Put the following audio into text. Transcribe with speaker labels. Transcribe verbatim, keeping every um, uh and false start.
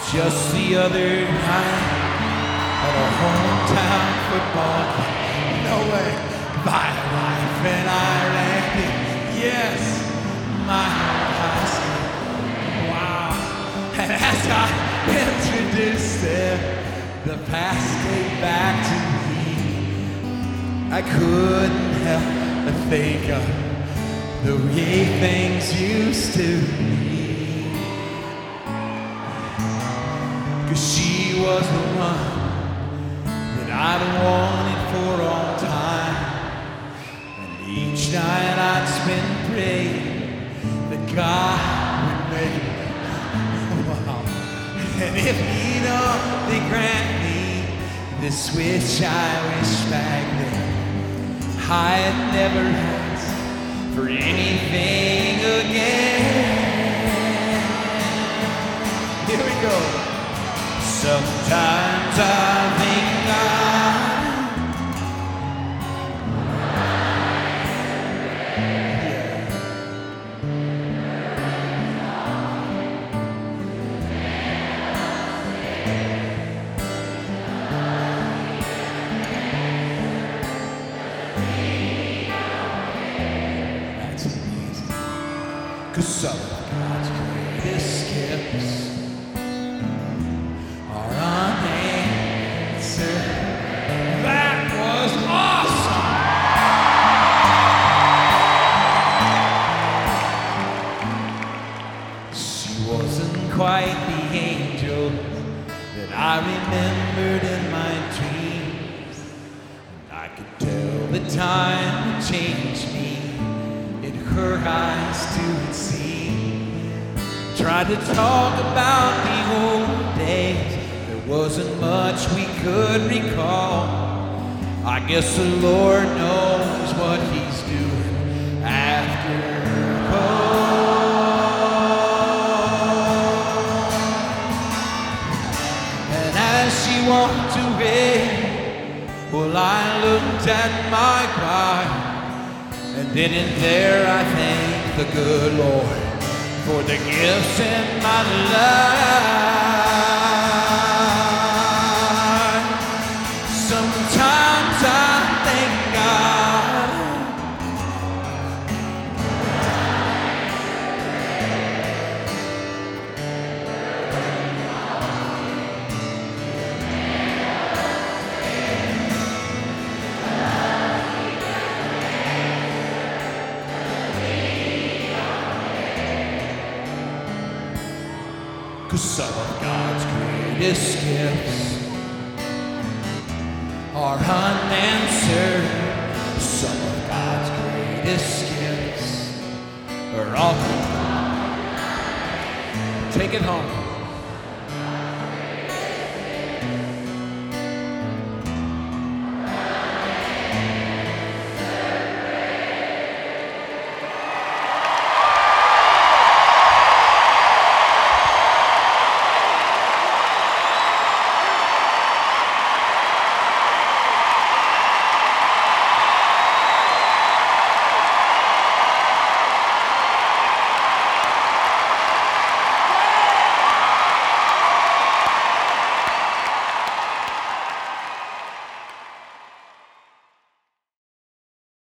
Speaker 1: Just the other night at a hometown football game. No way. My wife and I landed. Yes, my high school. Wow. And as I introduced them, the past came back to me. I couldn't help but think of the way things used to be. Cause she was the one that I'd wanted for all time. And each night I'd spend praying that God would make it. Wow. And if he'd only grant me this wish I wish back then, I'd never ask for anything again. Here we go. Sometimes I think God, yeah. That's amazing. Cause some of God's greatest gifts are unanswered. That was awesome. She wasn't quite the angel that I remembered in my dreams. And I could tell the time had changed me in her eyes to see. Tried to talk about the old days. Wasn't much we could recall. I guess the Lord knows what he's doing after all. And as she walked away, well, I looked at my God, and then and there I thanked the good Lord for the gifts in my life. Sometimes I thank God. Cause some of God's greatest gifts are unanswered. Some of God's greatest gifts are all. Take it home.